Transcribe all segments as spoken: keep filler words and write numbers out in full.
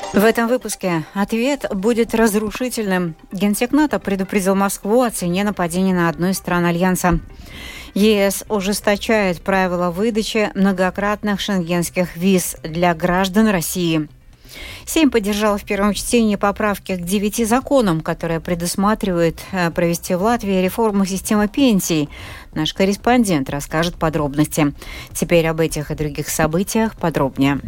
В этом выпуске ответ будет разрушительным. Генсек НАТО предупредил Москву о цене нападения на одну из стран Альянса. ЕС ужесточает правила выдачи многократных шенгенских виз для граждан России. Сейм поддержал в первом чтении поправки к девяти законам, которые предусматривают провести в Латвии реформу системы пенсий. Наш корреспондент расскажет подробности. Теперь об этих и других событиях подробнее.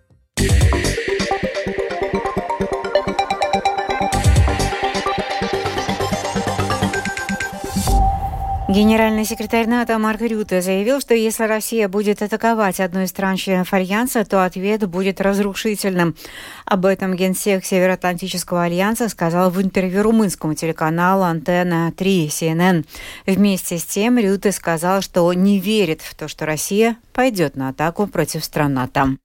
Генеральный секретарь НАТО Марк Рютте заявил, что если Россия будет атаковать одну из стран-членов Альянса, то ответ будет разрушительным. Об этом генсек Североатлантического альянса сказал в интервью румынскому телеканалу «Антенна три» Си Эн Эн. Вместе с тем Рютте сказал, что не верит в то, что Россия пойдет на атаку против стран НАТО.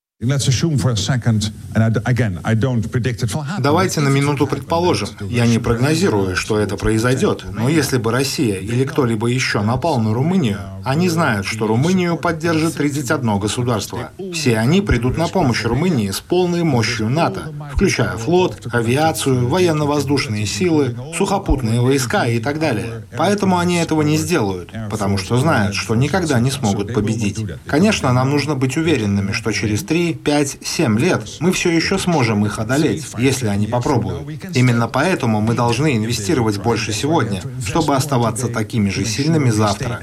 Давайте на минуту предположим. Я не прогнозирую, что это произойдет, но если бы Россия или кто-либо еще напал на Румынию, они знают, что Румынию поддержит тридцать одно государство. Все они придут на помощь Румынии с полной мощью НАТО, включая флот, авиацию, военно-воздушные силы, сухопутные войска и так далее. Поэтому они этого не сделают, потому что знают, что никогда не смогут победить. Конечно, нам нужно быть уверенными, что через три, пять, семь лет мы все еще сможем их одолеть, если они попробуют. Именно поэтому мы должны инвестировать больше сегодня, чтобы оставаться такими же сильными завтра.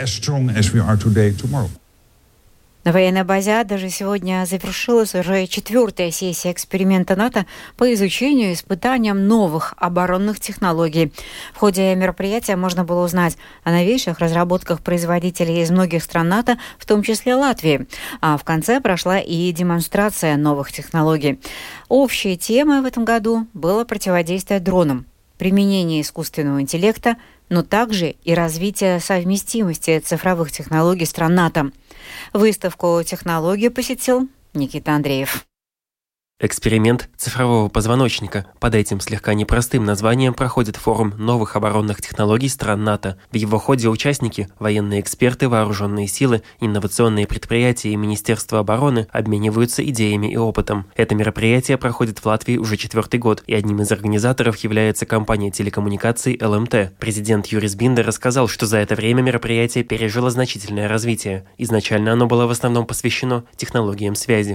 На военной базе Ада же сегодня завершилась уже четвертая сессия эксперимента НАТО по изучению и испытаниям новых оборонных технологий. В ходе мероприятия можно было узнать о новейших разработках производителей из многих стран НАТО, в том числе Латвии. А в конце прошла и демонстрация новых технологий. Общей темой в этом году было противодействие дронам, применение искусственного интеллекта, но также и развитие совместимости цифровых технологий стран НАТО. Выставку технологий посетил Никита Андреев. Эксперимент цифрового позвоночника. Под этим слегка непростым названием проходит форум новых оборонных технологий стран НАТО. В его ходе участники, военные эксперты, вооруженные силы, инновационные предприятия и Министерство обороны обмениваются идеями и опытом. Это мероприятие проходит в Латвии уже четвертый год, и одним из организаторов является компания телекоммуникаций Эл Эм Тэ. Президент Юрис Биндер рассказал, что за это время мероприятие пережило значительное развитие. Изначально оно было в основном посвящено технологиям связи.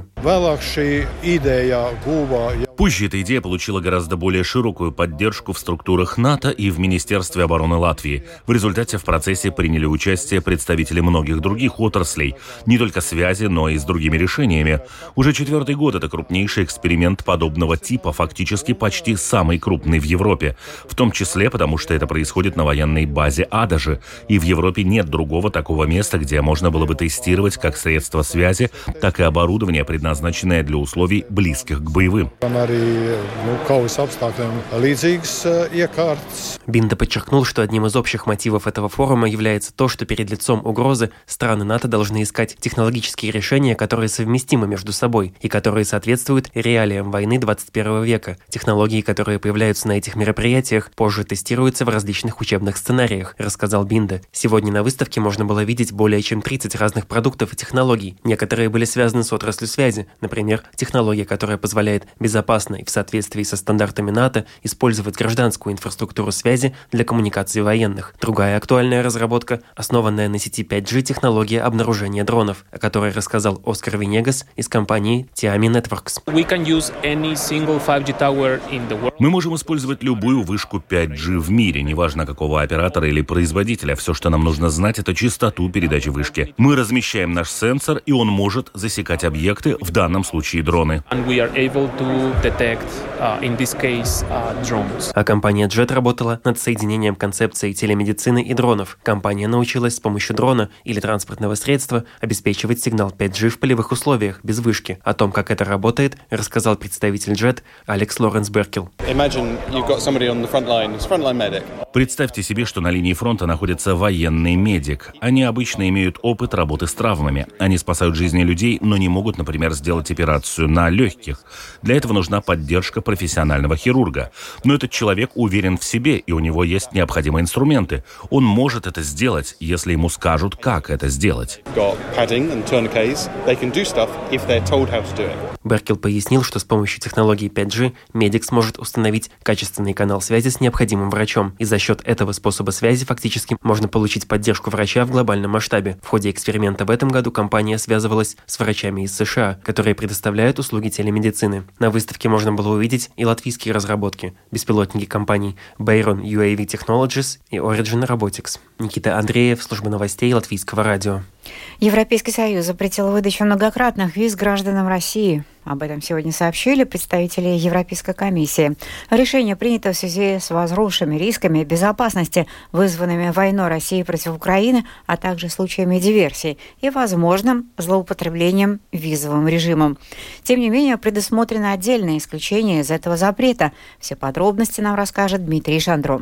Позже эта идея получила гораздо более широкую поддержку в структурах НАТО и в Министерстве обороны Латвии. В результате в процессе приняли участие представители многих других отраслей, не только связи, но и с другими решениями. Уже четвертый год это крупнейший эксперимент подобного типа, фактически почти самый крупный в Европе. В том числе потому, что это происходит на военной базе Ада же. И в Европе нет другого такого места, где можно было бы тестировать как средства связи, так и оборудование, предназначенное для условий близких к боевым. Бинда подчеркнул, что одним из общих мотивов этого форума является то, что перед лицом угрозы страны НАТО должны искать технологические решения, которые совместимы между собой и которые соответствуют реалиям войны двадцать первого века. Технологии, которые появляются на этих мероприятиях, позже тестируются в различных учебных сценариях, рассказал Бинда. Сегодня на выставке можно было видеть более чем тридцать разных продуктов и технологий. Некоторые были связаны с отраслью связи, например, технология, которая позволяет безопасно и в соответствии со стандартами НАТО использовать гражданскую инфраструктуру связи для коммуникации военных. Другая актуальная разработка, основанная на сети пять джи, технология обнаружения дронов, о которой рассказал Оскар Венегас из компании Tiami Networks. Мы можем использовать любую вышку пять джи в мире, неважно какого оператора или производителя. Все, что нам нужно знать, это частоту передачи вышки. Мы размещаем наш сенсор, и он может засекать объекты, в данном случае дроны. А компания Jet работала над соединением концепции телемедицины и дронов. Компания научилась с помощью дрона или транспортного средства обеспечивать сигнал пять джи в полевых условиях, без вышки. О том, как это работает, рассказал представитель Jet Алекс Лоренс Беркел. Представьте себе, что на линии фронта находится военный медик. Они обычно имеют опыт работы с травмами. Они спасают жизни людей, но не могут, например, сделать операцию на легкие. легких. Для этого нужна поддержка профессионального хирурга. Но этот человек уверен в себе, и у него есть необходимые инструменты. Он может это сделать, если ему скажут, как это сделать. Беркел пояснил, что с помощью технологии пять джи медик сможет установить качественный канал связи с необходимым врачом, и за счет этого способа связи фактически можно получить поддержку врача в глобальном масштабе. В ходе эксперимента в этом году компания связывалась с врачами из США, которые предоставляют услуги телемедицины. На выставке можно было увидеть и латвийские разработки, беспилотники компаний Bayron ю эй ви Technologies и Origin Robotics. Никита Андреев, служба новостей Латвийского радио. Европейский Союз запретил выдачу многократных виз гражданам России. Об этом сегодня сообщили представители Европейской комиссии. Решение принято в связи с возросшими рисками безопасности, вызванными войной России против Украины, а также случаями диверсий и возможным злоупотреблением визовым режимом. Тем не менее, предусмотрено отдельное исключение из этого запрета. Все подробности нам расскажет Дмитрий Шандро.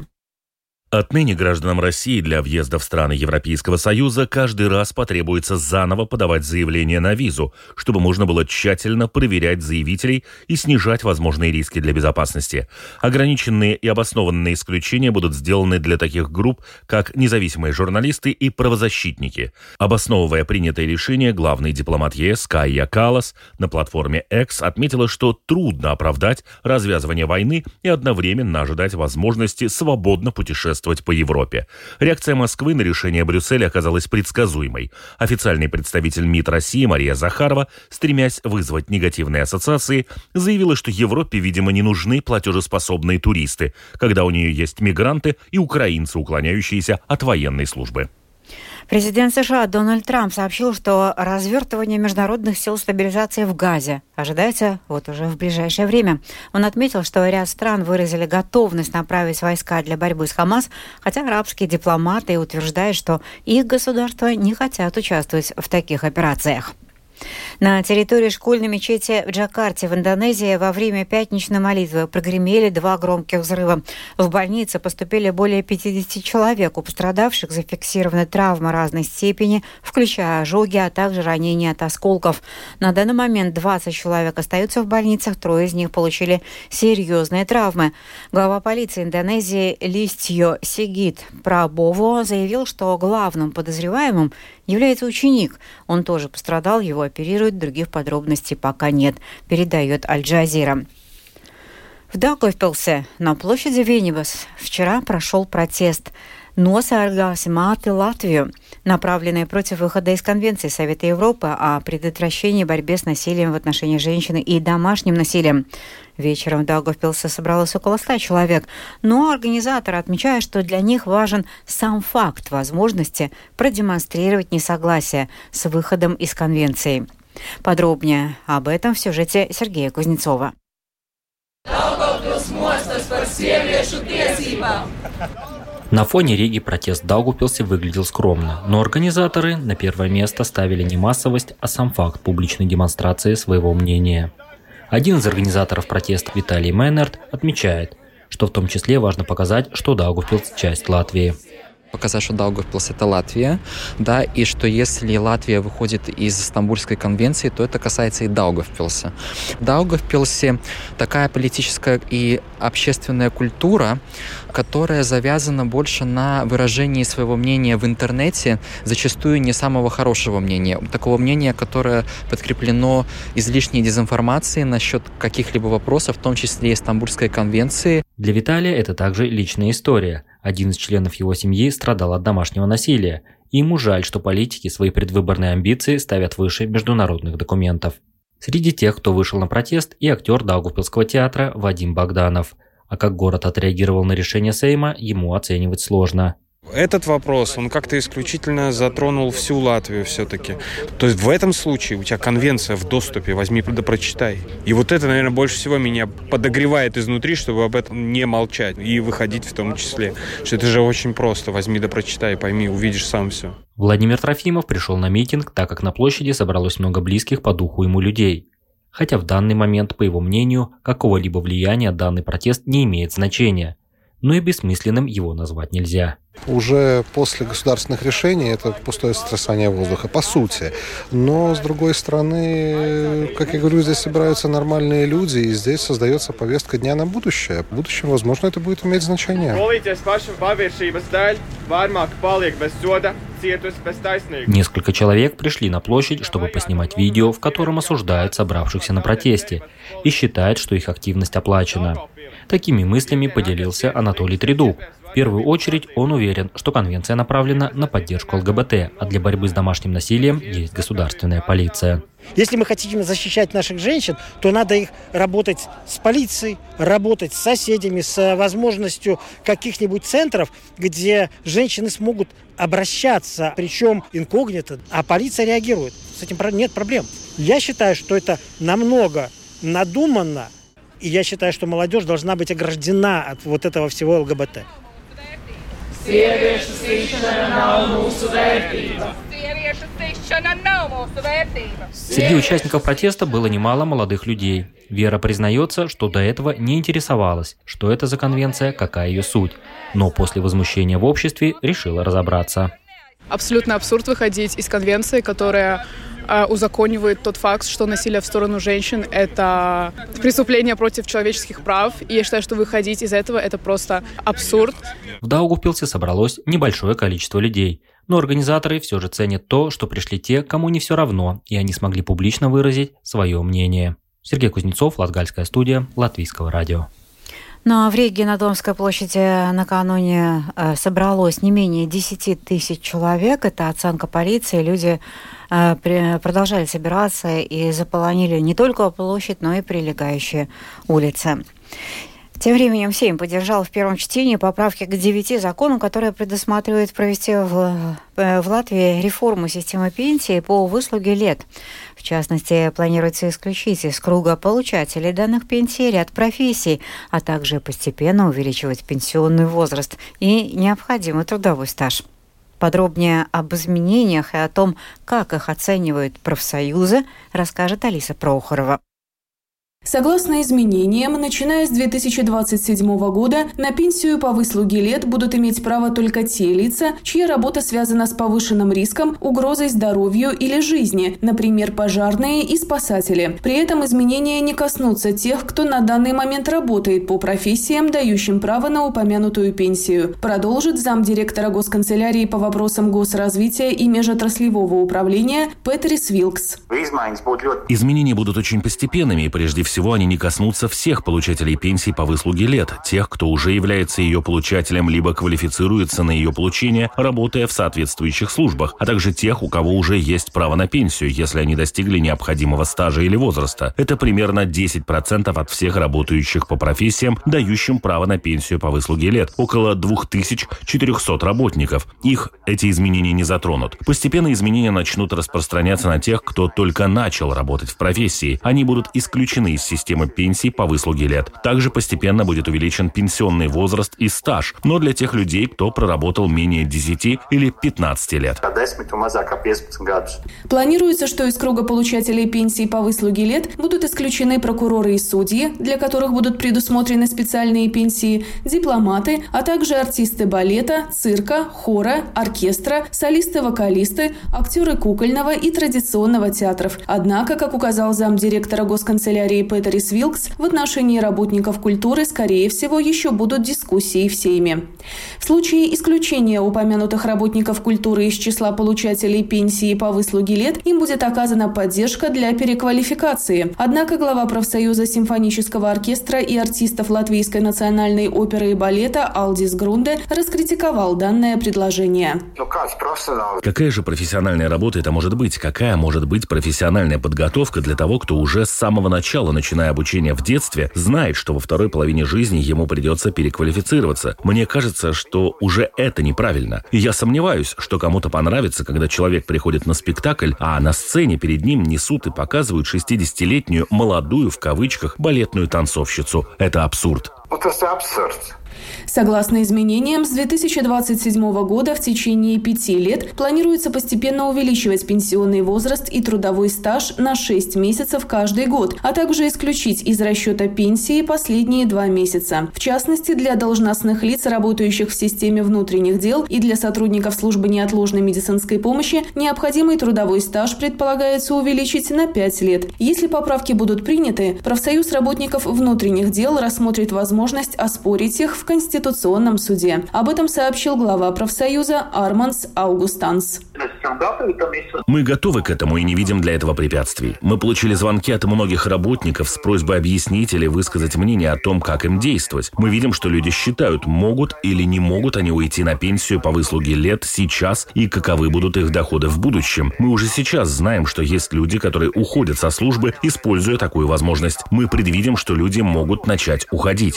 Отныне гражданам России для въезда в страны Европейского Союза каждый раз потребуется заново подавать заявление на визу, чтобы можно было тщательно проверять заявителей и снижать возможные риски для безопасности. Ограниченные и обоснованные исключения будут сделаны для таких групп, как независимые журналисты и правозащитники. Обосновывая принятое решение, главный дипломат ЕС Кайя Каллас на платформе X отметила, что трудно оправдать развязывание войны и одновременно ожидать возможности свободно путешествовать по Европе. Реакция Москвы на решение Брюсселя оказалась предсказуемой. Официальный представитель МИД России Мария Захарова, стремясь вызвать негативные ассоциации, заявила, что Европе, видимо, не нужны платежеспособные туристы, когда у нее есть мигранты и украинцы, уклоняющиеся от военной службы. Президент США Дональд Трамп сообщил, что развертывание международных сил стабилизации в Газе ожидается вот уже в ближайшее время. Он отметил, что ряд стран выразили готовность направить войска для борьбы с Хамас, хотя арабские дипломаты утверждают, что их государства не хотят участвовать в таких операциях. На территории школьной мечети в Джакарте в Индонезии во время пятничной молитвы прогремели два громких взрыва. В больнице поступили более пятидесяти человек. У пострадавших зафиксированы травмы разной степени, включая ожоги, а также ранения от осколков. На данный момент двадцать человек остаются в больницах, трое из них получили серьезные травмы. Глава полиции Индонезии Листьо Сигит Прабово заявил, что главным подозреваемым является ученик. Он тоже пострадал, его оперируют, других подробностей пока нет, передает Аль-Джазира. В Даугавпилсе на площади Венибас вчера прошел протест «Nosargāsim māti Latviju», направленный против выхода из Конвенции Совета Европы о предотвращении борьбы с насилием в отношении женщин и домашним насилием. Вечером в Даугавпилсе собралось около ста человек, но организаторы отмечают, что для них важен сам факт возможности продемонстрировать несогласие с выходом из Конвенции. Подробнее об этом в сюжете Сергея Кузнецова. На фоне Риги протест в Даугавпилсе выглядел скромно, но организаторы на первое место ставили не массовость, а сам факт публичной демонстрации своего мнения. Один из организаторов протеста, Виталий Мейнерт, отмечает, что в том числе важно показать, что Даугавпилс – часть Латвии. Показать, что Даугавпилс – это Латвия, да, и что если Латвия выходит из Стамбульской конвенции, то это касается и Даугавпилса. В Даугавпилсе такая политическая и общественная культура, которая завязана больше на выражении своего мнения в интернете, зачастую не самого хорошего мнения, такого мнения, которое подкреплено излишней дезинформацией насчет каких-либо вопросов, в том числе и Стамбульской конвенции. Для Виталия это также личная история. Один из членов его семьи страдал от домашнего насилия, и ему жаль, что политики свои предвыборные амбиции ставят выше международных документов. Среди тех, кто вышел на протест, и актер Даугавпилского театра Вадим Богданов. А как город отреагировал на решение Сейма, ему оценивать сложно. Этот вопрос, он как-то исключительно затронул всю Латвию все-таки. То есть в этом случае у тебя конвенция в доступе, возьми да прочитай. И вот это, наверное, больше всего меня подогревает изнутри, чтобы об этом не молчать и выходить в том числе. Что это же очень просто, возьми да прочитай, пойми, увидишь сам все. Владимир Трофимов пришел на митинг, так как на площади собралось много близких по духу ему людей. Хотя в данный момент, по его мнению, какого-либо влияния данный протест не имеет значения. но и бессмысленным его назвать нельзя. Уже после государственных решений это пустое сотрясание воздуха, по сути. Но, с другой стороны, как я говорю, здесь собираются нормальные люди, и здесь создается повестка дня на будущее. В будущем, возможно, это будет иметь значение. Несколько человек пришли на площадь, чтобы поснимать видео, в котором осуждают собравшихся на протесте, и считают, что их активность оплачена. Такими мыслями поделился Анатолий Тридуб. В первую очередь он уверен, что конвенция направлена на поддержку ЛГБТ, а для борьбы с домашним насилием есть государственная полиция. Если мы хотим защищать наших женщин, то надо их работать с полицией, работать с соседями, с возможностью каких-нибудь центров, где женщины смогут обращаться, причем инкогнито, а полиция реагирует. С этим нет проблем. Я считаю, что это намного надуманно, и я считаю, что молодежь должна быть ограждена от вот этого всего ЛГБТ. Среди участников протеста было немало молодых людей. Вера признается, что до этого не интересовалась, что это за конвенция, какая ее суть. Но после возмущения в обществе решила разобраться. Абсолютно абсурд выходить из конвенции, которая э, узаконивает тот факт, что насилие в сторону женщин – это преступление против человеческих прав. И я считаю, что выходить из этого – это просто абсурд. В Даугавпилсе собралось небольшое количество людей. Но организаторы все же ценят то, что пришли те, кому не все равно, и они смогли публично выразить свое мнение. Сергей Кузнецов, Латгальская студия, Латвийского радио. Ну а в Риге на Домской площади накануне э, собралось не менее десять тысяч человек. Это оценка полиции. Люди э, при, продолжали собираться и заполонили не только площадь, но и прилегающие улицы. Тем временем Сейм поддержал в первом чтении поправки к девяти законам, которые предусматривают провести в, в Латвии реформу системы пенсии по выслуге лет. В частности, планируется исключить из круга получателей данных пенсий ряд профессий, а также постепенно увеличивать пенсионный возраст и необходимый трудовой стаж. Подробнее об изменениях и о том, как их оценивают профсоюзы, расскажет Алиса Прохорова. Согласно изменениям, начиная с две тысячи двадцать седьмого года на пенсию по выслуге лет будут иметь право только те лица, чья работа связана с повышенным риском, угрозой здоровью или жизни, например, пожарные и спасатели. При этом изменения не коснутся тех, кто на данный момент работает по профессиям, дающим право на упомянутую пенсию. Продолжит замдиректора Госканцелярии по вопросам госразвития и межотраслевого управления Петерис Вилкс. Изменения будут очень постепенными и прежде всего всего они не коснутся всех получателей пенсий по выслуге лет, тех, кто уже является ее получателем, либо квалифицируется на ее получение, работая в соответствующих службах, а также тех, у кого уже есть право на пенсию, если они достигли необходимого стажа или возраста. Это примерно десять процентов от всех работающих по профессиям, дающим право на пенсию по выслуге лет. Около две тысячи четыреста работников. Их эти изменения не затронут. Постепенно изменения начнут распространяться на тех, кто только начал работать в профессии. Они будут исключены из системы пенсий по выслуге лет. Также постепенно будет увеличен пенсионный возраст и стаж, но для тех людей, кто проработал менее десяти или пятнадцати лет. Планируется, что из круга получателей пенсий по выслуге лет будут исключены прокуроры и судьи, для которых будут предусмотрены специальные пенсии, дипломаты, а также артисты балета, цирка, хора, оркестра, солисты-вокалисты, актеры кукольного и традиционного театров. Однако, как указал замдиректора Госканцелярии Петерис Вилкс, в отношении работников культуры, скорее всего, еще будут дискуссии в Сейме. В случае исключения упомянутых работников культуры из числа получателей пенсии по выслуге лет им будет оказана поддержка для переквалификации. Однако глава профсоюза симфонического оркестра и артистов Латвийской национальной оперы и балета Алдис Грунде раскритиковал данное предложение. Какая же профессиональная работа это может быть? Какая может быть профессиональная подготовка для того, кто уже с самого начала, начиная обучение в детстве, знает, что во второй половине жизни ему придется переквалифицироваться? Мне кажется, что уже это неправильно. И я сомневаюсь, что кому-то понравится, когда человек приходит на спектакль, а на сцене перед ним несут и показывают шестидесятилетнюю молодую, в кавычках, балетную танцовщицу. Это абсурд. Согласно изменениям, с две тысячи двадцать седьмого года в течение пяти лет планируется постепенно увеличивать пенсионный возраст и трудовой стаж на шесть месяцев каждый год, а также исключить из расчета пенсии последние два месяца. В частности, для должностных лиц, работающих в системе внутренних дел, и для сотрудников службы неотложной медицинской помощи необходимый трудовой стаж предполагается увеличить на пять лет. Если поправки будут приняты, профсоюз работников внутренних дел рассмотрит возможность оспорить их в Конституционном суде. Об этом сообщил глава профсоюза Арманс Аугустанс. Мы готовы к этому и не видим для этого препятствий. Мы получили звонки от многих работников с просьбой объяснить или высказать мнение о том, как им действовать. Мы видим, что люди считают, могут или не могут они уйти на пенсию по выслуге лет сейчас и каковы будут их доходы в будущем. Мы уже сейчас знаем, что есть люди, которые уходят со службы, используя такую возможность. Мы предвидим, что люди могут начать уходить.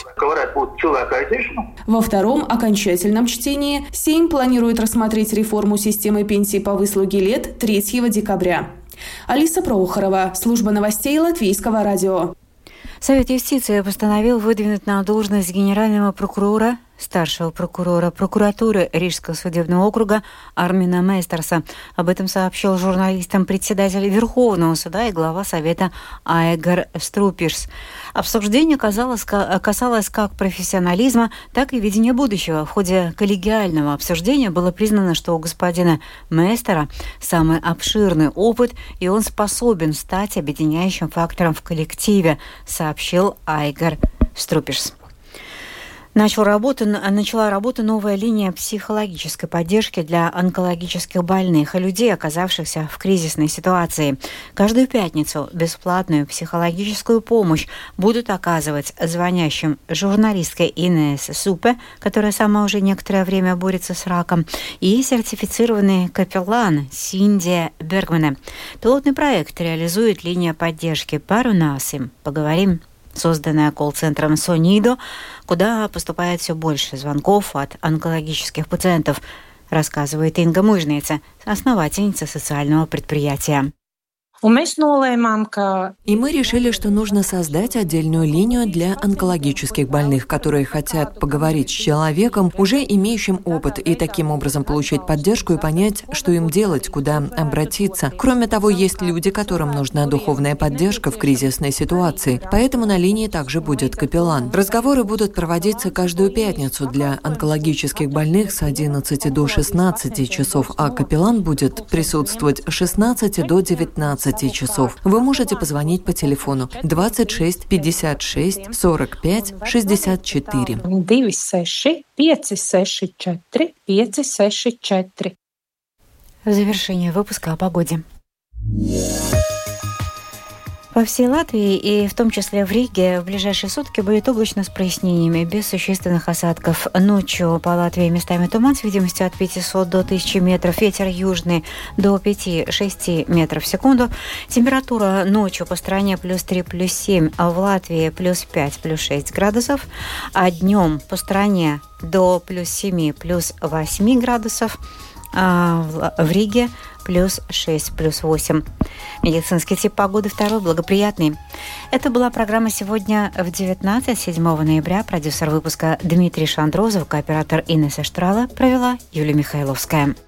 Во втором окончательном чтении Сейм планирует рассмотреть реформу системы пенсий по выслуге лет третьего декабря. Алиса Прохорова, служба новостей Латвийского радио. Совет юстиции постановил выдвинуть на должность генерального прокурора, старшего прокурора прокуратуры Рижского судебного округа Армина Мейстерса. Об этом сообщил журналистам председатель Верховного суда и глава Совета Айгар Струпирс. Обсуждение касалось, касалось как профессионализма, так и видения будущего. В ходе коллегиального обсуждения было признано, что у господина Мейстера самый обширный опыт, и он способен стать объединяющим фактором в коллективе, сообщил Айгар Струпирс. Начала работу, начала работу новая линия психологической поддержки для онкологических больных и людей, оказавшихся в кризисной ситуации. Каждую пятницу бесплатную психологическую помощь будут оказывать звонящим журналистка Инесса Супе, которая сама уже некоторое время борется с раком, и сертифицированный капеллан Синдия Бергмане. Пилотный проект реализует линия поддержки Парунасим. Поговорим. Созданная колл-центром Сонидо, куда поступает все больше звонков от онкологических пациентов, рассказывает Инга Мужница, основательница социального предприятия. И мы решили, что нужно создать отдельную линию для онкологических больных, которые хотят поговорить с человеком, уже имеющим опыт, и таким образом получить поддержку и понять, что им делать, куда обратиться. Кроме того, есть люди, которым нужна духовная поддержка в кризисной ситуации, поэтому на линии также будет капеллан. Разговоры будут проводиться каждую пятницу для онкологических больных с одиннадцати до шестнадцати часов, а капеллан будет присутствовать с шестнадцати до девятнадцати часов. Вы можете позвонить по телефону двадцать шесть пятьдесят шесть сорок пять шестьдесят четыре. В завершение выпуска о погоде. По всей Латвии, и в том числе в Риге, в ближайшие сутки будет облачно с прояснениями, без существенных осадков. Ночью по Латвии местами туман с видимостью от пятисот до тысячи метров, ветер южный до пяти-шести метров в секунду. Температура ночью по стране плюс три, плюс семь, а в Латвии плюс пять, плюс шесть градусов, а днем по стране до плюс семи, плюс восьми градусов, а в Риге плюс шесть, плюс восемь. Медицинский тип погоды второй, благоприятный. Это была программа «Сегодня в девятнадцать», седьмого ноября. Продюсер выпуска Дмитрий Шандрозов, кооператор Инесса Штрала, провела Юлия Михайловская.